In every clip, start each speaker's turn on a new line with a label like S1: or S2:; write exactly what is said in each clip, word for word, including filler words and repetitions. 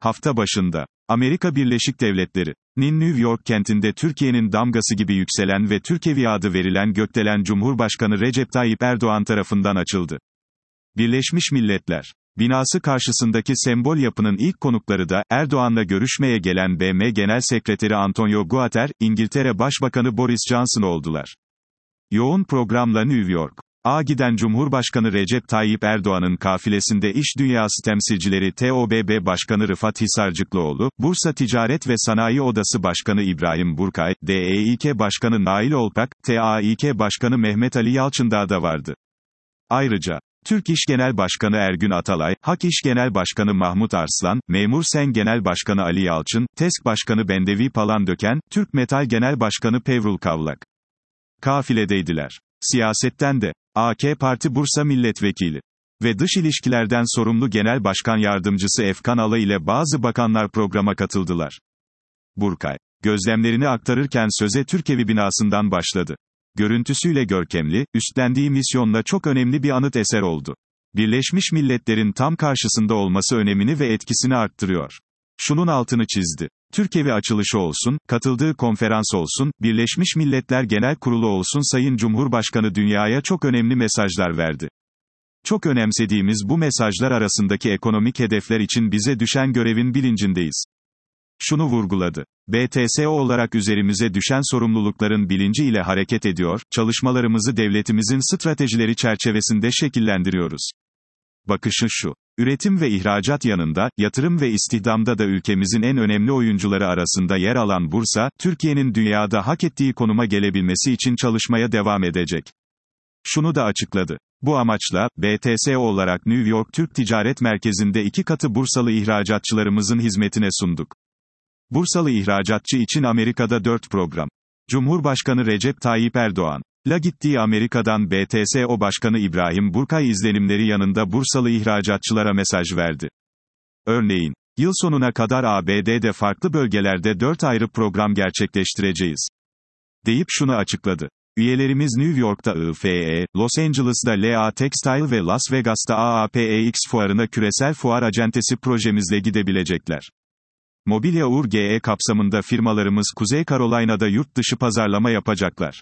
S1: Hafta başında, Amerika Birleşik Devletleri'nin New York kentinde Türkiye'nin damgası gibi yükselen ve Türkevi adı verilen gökdelen Cumhurbaşkanı Recep Tayyip Erdoğan tarafından açıldı. Birleşmiş Milletler binası karşısındaki sembol yapının ilk konukları da, Erdoğan'la görüşmeye gelen B M Genel Sekreteri Antonio Guterres, İngiltere Başbakanı Boris Johnson oldular. Yoğun programla New York A giden Cumhurbaşkanı Recep Tayyip Erdoğan'ın kafilesinde İş Dünyası temsilcileri T O B B Başkanı Rıfat Hisarcıklıoğlu, Bursa Ticaret ve Sanayi Odası Başkanı İbrahim Burkay, D E İ K Başkanı Nail Olpak, T A İ K Başkanı Mehmet Ali Yalçındağ da vardı. Ayrıca, Türk İş Genel Başkanı Ergün Atalay, Hak İş Genel Başkanı Mahmut Arslan, Memur Sen Genel Başkanı Ali Yalçın, TESK Başkanı Bendevi Palandöken, Türk Metal Genel Başkanı Pevrul Kavlak kafiledeydiler. Siyasetten de, A K Parti Bursa Milletvekili ve Dış İlişkilerden sorumlu Genel Başkan Yardımcısı Efkan Ala ile bazı bakanlar programa katıldılar. Burkay, gözlemlerini aktarırken söze Türkevi binasından başladı. Görüntüsüyle görkemli, üstlendiği misyonla çok önemli bir anıt eser oldu. Birleşmiş Milletler'in tam karşısında olması önemini ve etkisini arttırıyor. Şunun altını çizdi. Türkevi açılışı olsun, katıldığı konferans olsun, Birleşmiş Milletler Genel Kurulu olsun Sayın Cumhurbaşkanı dünyaya çok önemli mesajlar verdi. Çok önemsediğimiz bu mesajlar arasındaki ekonomik hedefler için bize düşen görevin bilincindeyiz. Şunu vurguladı. B T S O olarak üzerimize düşen sorumlulukların bilinci ile hareket ediyor, çalışmalarımızı devletimizin stratejileri çerçevesinde şekillendiriyoruz. Bakışı şu. Üretim ve ihracat yanında, yatırım ve istihdamda da ülkemizin en önemli oyuncuları arasında yer alan Bursa, Türkiye'nin dünyada hak ettiği konuma gelebilmesi için çalışmaya devam edecek. Şunu da açıkladı. Bu amaçla, B T S O olarak New York Türk Ticaret Merkezi'nde iki katı Bursalı ihracatçılarımızın hizmetine sunduk. Bursalı ihracatçı için Amerika'da dört program. Cumhurbaşkanı Recep Tayyip Erdoğan la gittiği Amerika'dan B T S O Başkanı İbrahim Burkay izlenimleri yanında Bursalı ihracatçılara mesaj verdi. Örneğin, yıl sonuna kadar A B D'de farklı bölgelerde dört ayrı program gerçekleştireceğiz deyip şunu açıkladı. Üyelerimiz New York'ta I F E, Los Angeles'da L A Textile ve Las Vegas'ta A A P E X fuarına küresel fuar acentesi projemizle gidebilecekler. Mobilya U R G E kapsamında firmalarımız Kuzey Carolina'da yurt dışı pazarlama yapacaklar.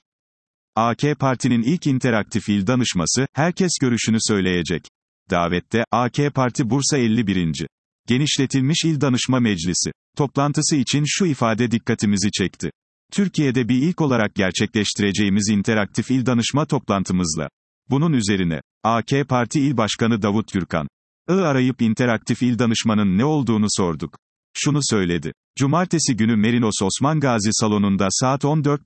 S1: A K Parti'nin ilk interaktif il danışması, herkes görüşünü söyleyecek. Davette, A K Parti Bursa elli birinci Genişletilmiş İl Danışma Meclisi toplantısı için şu ifade dikkatimizi çekti. Türkiye'de bir ilk olarak gerçekleştireceğimiz interaktif il danışma toplantımızla. Bunun üzerine, A K Parti İl Başkanı Davut Gürkan I arayıp interaktif il danışmanın ne olduğunu sorduk. Şunu söyledi. Cumartesi günü Merinos Osman Gazi Salonu'nda saat on dört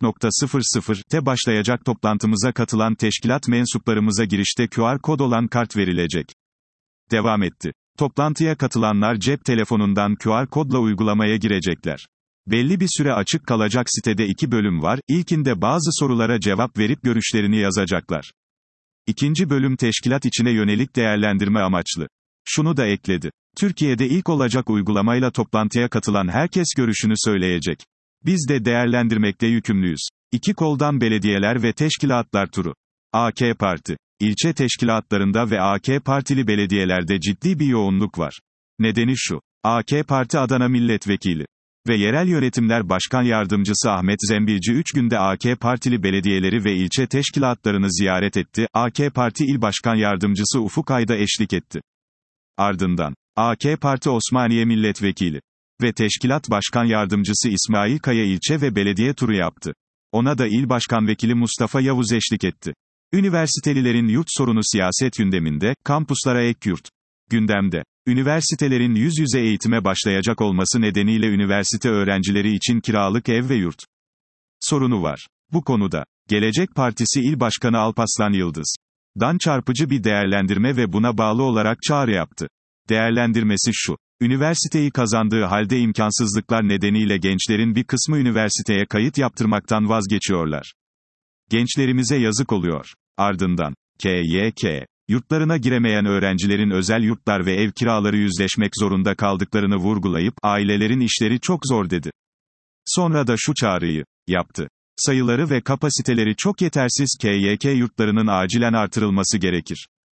S1: te başlayacak toplantımıza katılan teşkilat mensuplarımıza girişte Q R kod olan kart verilecek. Devam etti. Toplantıya katılanlar cep telefonundan Q R kodla uygulamaya girecekler. Belli bir süre açık kalacak sitede iki bölüm var, İlkinde bazı sorulara cevap verip görüşlerini yazacaklar. İkinci bölüm teşkilat içine yönelik değerlendirme amaçlı. Şunu da ekledi. Türkiye'de ilk olacak uygulamayla toplantıya katılan herkes görüşünü söyleyecek. Biz de değerlendirmekle yükümlüyüz. İki koldan belediyeler ve teşkilatlar turu. A K Parti. İlçe teşkilatlarında ve A K Partili belediyelerde ciddi bir yoğunluk var. Nedeni şu. A K Parti Adana Milletvekili ve Yerel Yönetimler Başkan Yardımcısı Ahmet Zembilci üç günde A K Partili belediyeleri ve ilçe teşkilatlarını ziyaret etti, A K Parti İl Başkan Yardımcısı Ufuk Ayda eşlik etti. Ardından, A K Parti Osmaniye Milletvekili ve Teşkilat Başkan Yardımcısı İsmail Kaya ilçe ve belediye turu yaptı. Ona da İl Başkan Vekili Mustafa Yavuz eşlik etti. Üniversitelilerin yurt sorunu siyaset gündeminde, kampuslara ek yurt gündemde. Üniversitelerin yüz yüze eğitime başlayacak olması nedeniyle üniversite öğrencileri için kiralık ev ve yurt sorunu var. Bu konuda, Gelecek Partisi İl Başkanı Alparslan Yıldız dan çarpıcı bir değerlendirme ve buna bağlı olarak çağrı yaptı. Değerlendirmesi şu. Üniversiteyi kazandığı halde imkansızlıklar nedeniyle gençlerin bir kısmı üniversiteye kayıt yaptırmaktan vazgeçiyorlar. Gençlerimize yazık oluyor. Ardından, K Y K yurtlarına giremeyen öğrencilerin özel yurtlar ve ev kiraları yüzleşmek zorunda kaldıklarını vurgulayıp, ailelerin işleri çok zor dedi. Sonra da şu çağrıyı yaptı. Sayıları ve kapasiteleri çok yetersiz K Y K yurtlarının acilen artırılması gerekir.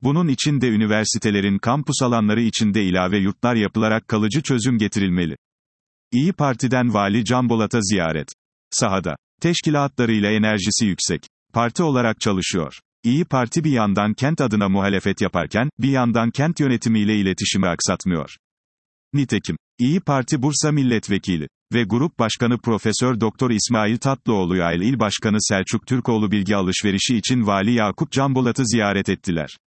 S1: Bunun için de üniversitelerin kampüs alanları içinde ilave yurtlar yapılarak kalıcı çözüm getirilmeli. İyi Parti'den Vali Can Bolat'a ziyaret. Sahada. Teşkilatlarıyla enerjisi yüksek. Parti olarak çalışıyor. İyi Parti bir yandan kent adına muhalefet yaparken, bir yandan kent yönetimiyle iletişimi aksatmıyor. Nitekim, İyi Parti Bursa Milletvekili ve Grup Başkanı Profesör Doktor İsmail Tatlıoğlu ile İl Başkanı Selçuk Türkoğlu bilgi alışverişi için Vali Yakup Can Bolat'ı ziyaret ettiler.